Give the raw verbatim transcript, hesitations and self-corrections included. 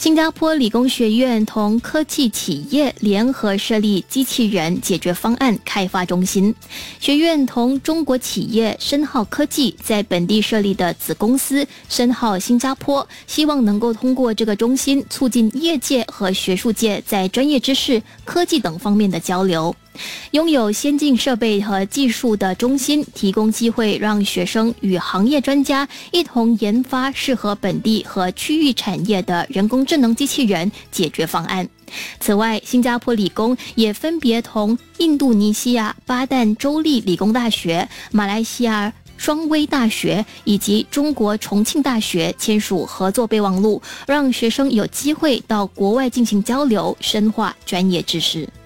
新加坡理工学院同科技企业联合设立机器人解决方案开发中心。学院同中国企业深浩科技在本地设立的子公司深浩新加坡，希望能够通过这个中心促进业界和学术界在专业知识、科技等方面的交流。拥有先进设备和技术的中心，提供机会让学生与行业专家一同研发适合本地和区域产业的人工智能机器人解决方案。此外，新加坡理工也分别同印度尼西亚巴旦州立理工大学、马来西亚双威大学以及中国重庆大学签署合作备忘录，让学生有机会到国外进行交流，深化专业知识。